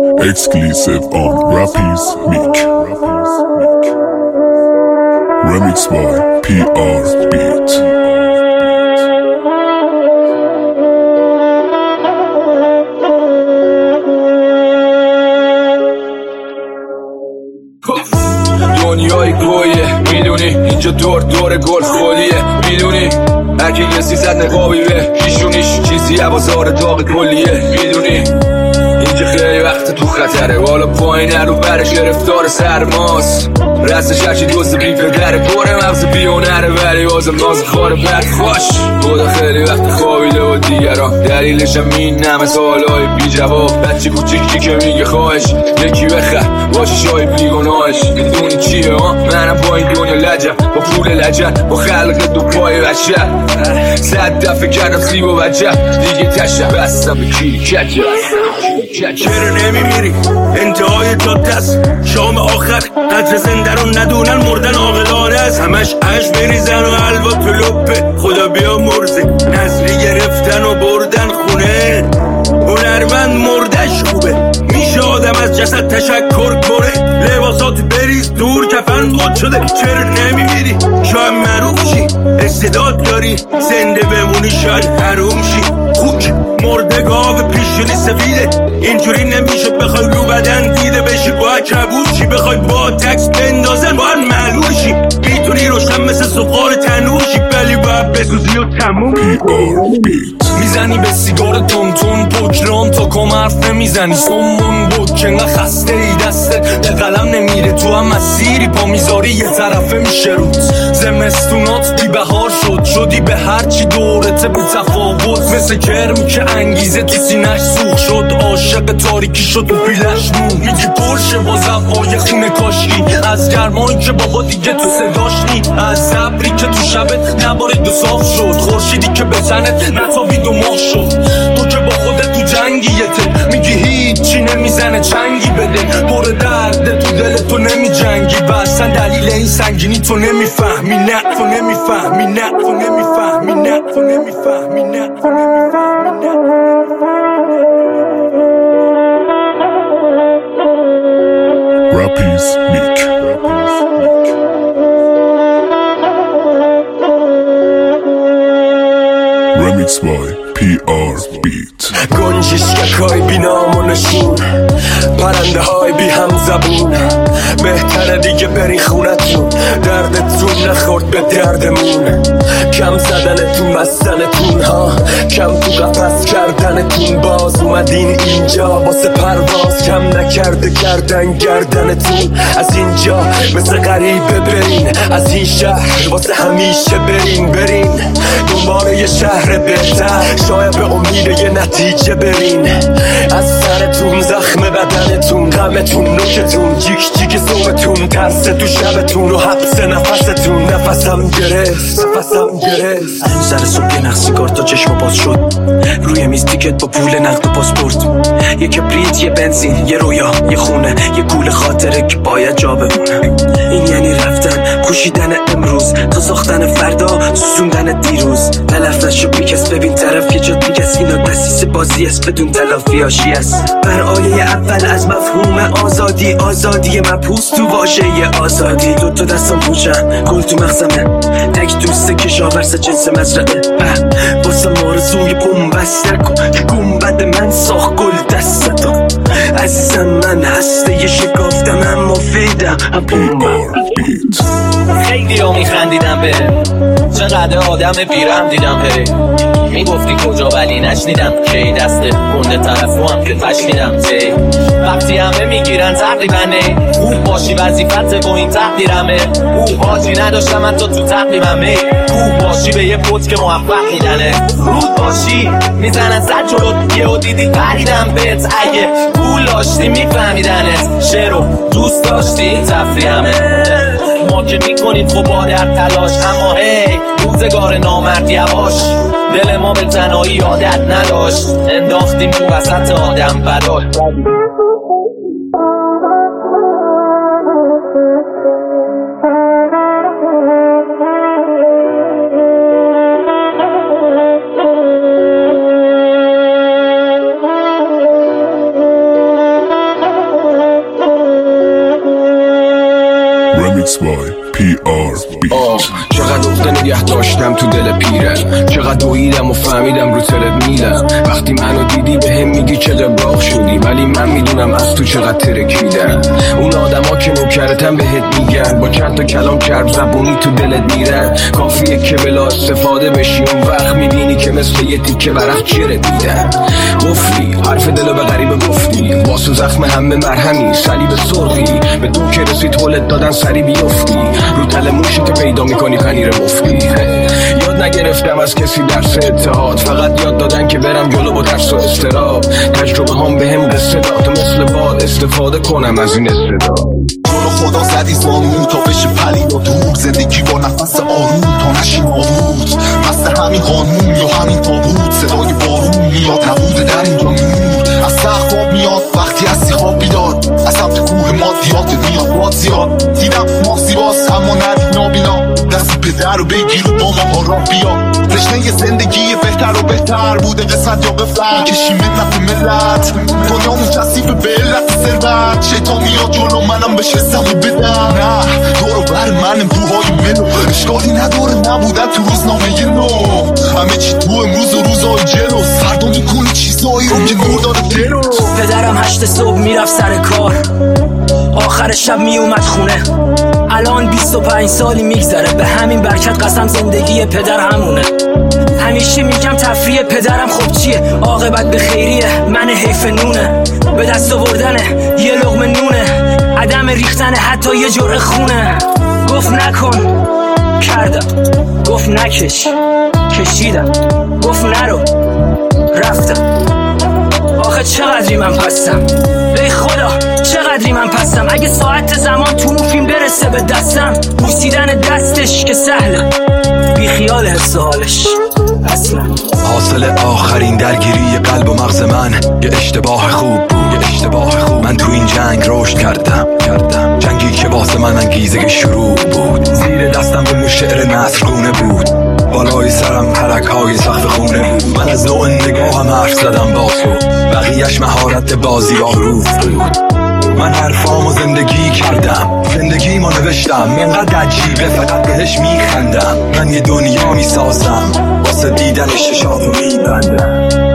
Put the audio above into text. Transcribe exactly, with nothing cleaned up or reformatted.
Exclusive on Rappies Meek. Remix by P R Beat. دنیای گویه میدونی اینجا دور دور گل خالیه میدونی هرکی یه سیزد نقابی به هیشونیش چیزی عوازار داغ کلیه میدونی اینجا خیلی وقت تو خطره بالا پایین رو برش گرفتار سرماست رستش هرچی دوست بی پدره پر مغز بیونره ولی بازم ناز خاره برد خوش خدا خیلی وقت خوابیده و دیگران دلیلشم این همه سوالای بی جواب بچه کوچیکی که میگه خواهش یکی بخر باشه شای بیگناهش میدونی چیه ها منم با این دنیا لجم با پول لجن با خلق دو پای بشر صد دفعه کردم سیب و وجب دیگه تشم بستم به کیری کچه چرا نمیمیری انتهای جاده است شام آخر قدر زنده رو ندونن مردن عاقلانه است همش اش بریزن و حلوا تو لپه خدا بیا مرزه نظری گرفتن و بردن خونه هنرمند مردش خوبه میشه آدم از جسد تشکر کنه لباسات بریز دور کفن قد شده چرا نمیمیری شاید معروف شی استعداد داری زنده بمونی شاید حروم شی خوک مرده گاو پیشونی سفیده اینجوری نمیشه بخوای رو بدن دیده بشی باید کبوشی بخوای با تکس بندازن باید معلوشی میتونی روشن مثل سفال تنوشی ولی باید بسوزی و تموم میزنی به سیگار تونتون پوکران تا کم حرف نمیزنی سمون بود که انقدر خسته ای دستت به قلم نمیره تو هم مسیری پا میذاری یه طرفه میشه روت زمستونات بی بهار شد شدی به هرچی دورته بی تفاوت مثل کرمی که انگیزه تو سینش سوخ شد عاشق تاریکی شد و پیلش مون میگی پرشه با زبای خونه کاشکی از گرمایی که بابا دیگه تو صداش نی از زبری که تو شبت نباره دو صاف شد خورشیدی که به تنت نتابید و ماه شد تو که با خودت تو جنگیته میگی هیچی نمیزنه چنگی بده پر درده تو دل تو نمی جنگی و اصلا دلیل این سنگینی تو نمیفهمی نه تو نمیفهمی نه تو نمیفهمی نه تو نمیفهمی نه تو نمیفهمی نه Rappies Meek. Remix by P R Beat. گنجشکک های بی نام و نشون پرنده های بی هم زبون بهتره دیگه بری خونتون دردتون نخورد به دردمون کم زدنتون بستنتون ها کم تو قفص کردنتون باز اومدین اینجا واسه پرواز کم نکرده کردن گردنتون از اینجا مثل غریبه برین از این شهر واسه همیشه برین برین دنبال یه شهر بهتر شاید به امید یه نتیجه برین از سرتون زخم بدنتون غمتون نوکتون جیک جیک زومتون ترس تو شبتون و حبس نفستون نفسم گرفت نفسم گرفت سر صبح یه نخ سیگار تا چشم باز شد روی میز تیکت با پول نقد و پاسپورت یه کبریت یه بنزین یه رویا یه خونه یه گول خاطره که باید جا بمونه این یعنی رفتن کوشیدن امروز تا ساختن فردا سوزوندن دیروز تلف نشو بیکس ببین طرف یه جاد میگست اینا دستیس بازی است بدون تلافی هاشی است بر آیه اول از مفهوم آزادی آزادی مبهوس تو واژه آزادی دو تا دستم پوچن گل تو مغزمه تک دوسته کشاورز جنس مزرعه واسه مارزوی بومبست نکن که گنبد من ساخت گل دستتا عزیزم من هسته یه شکافتم اما فیدم هم خیلی ها میخندیدم به چقدر آدم بیرم دیدم بره میگفتی کجا ولی نشنیدم کی دست گنده طرفو هم که تشنیدم تی وقتی همه میگیرن تقریبا نه خوب باشی وظیفت با این تقدیرمه او حاجی نداشتم حتی تو تقریبمه خوب باشی به یه پوت که موفق میدنه رود باشی میزنن زد جلوت یه و دیدی پریدم بهت اگه پول داشتی میفهمیدنت شعرو دوست داشتی تفریحمه ما که میکنید خب با در تلاش اما هی روزگار نامرد یواش دل ما به تنهایی عادت نداشت انداختیم تو وسط آدم بدال by پی آر آه بیت. چقدر اخته نگه داشتم تو دل پیرم، چقدر دویدم و فهمیدم رو ترد میلم. وقتی منو دیدی به هم میگی چه قبراق شدی، ولی من میدونم از تو چقدر ترکیدم. اون آدما که نوکرتم بهت میگن، با چند تا کلام چرب زبونی تو دلت میرن. کافیه که بلا استفاده بشی، اون وقت میبینی که مثل یه تیکه ورق چرت میدن. گفتی حرف دلو به غریبه گفتی، واسه زخم همه مرهمی صلیب سرخی. به تو که رسید حولت دادن سری بیفتی، رو تل موشتو پیدا میکنی پنیر مفتی. یاد نگرفتم از کسی درس اتحاد، فقط یاد دادن که برم جلو با ترس و استراب. تجربه هم به هم قصه داد، مثل باد استفاده کنم از این استعداد. جلو خدا زدی زانو تا بشه پلی یا دور، زندگی با نفس آروم تا نشیم آبود. مثل همین قانون یا همین تابوت، صدای بارون میاد نبوده در اینجا نور. از سقف آب میاد وقتی هستی خواب بیداد، از سمت کوه مادیات میاد باد زیاد. دیدم ماسی باز اما ندید نابینا، دستی پدر رو بگیر و با ما را بیا. رشته زندگی بهتر و بهتر بوده، قسمت یا قفلت کشیم نفع ملت. دنیامون تصیف به علت ثروت، شیطان میاد جلو منم بشه سمو بدم. نه دورو بر من امروهای ملو، اشکالی نداره نبودن تو روزنامه نو. همه چی تو امروز و روزهای جلو، فردا میکنی چیزایی رو که نور داره دلو. پدرم هشت صبح میرفت سر کار، آخر شب میومد خونه. الان بیست و پنج سالی میگذره، به همین برکت قسم زندگی پدر همونه. همیشه میگم تفریح پدرم خب چیه، عاقبت به خیریه، من حیف نونه. به دست آوردنه یه لقمه نونه، عدم ریختن حتی یه جرعه خونه. گفت نکن کردم، گفت نکش کشیدم، گفت نرو رفتم. آخه چقدری من پستم، ای خدا چقدری من پستم. اگه ساعت زمان تو اون فیلم برسه به دستم، بوسیدن دستش که سهله، بی خیال حس حالش اصلا. حاصل آخرین درگیری قلب و مغز من یه اشتباه خوب بود، یه اشتباه خوب. من تو این جنگ رشد کردم کردم جنگی که واسه من انگیزه شروع بود. زیر دستم به شعر نثرگونه بود، بالای سرم ترک‌های سقف خونه بود. من از نوع نگاهم حرف زدم با تو، بقیه‌اش مهارت بازی با روح بود. من حرفامو زندگی کردم، زندگیمو نوشتم، اینقدر عجیبه فقط بهش میخندم. من یه دنیا میسازم، واسه دیدنش چشاتو میبندم.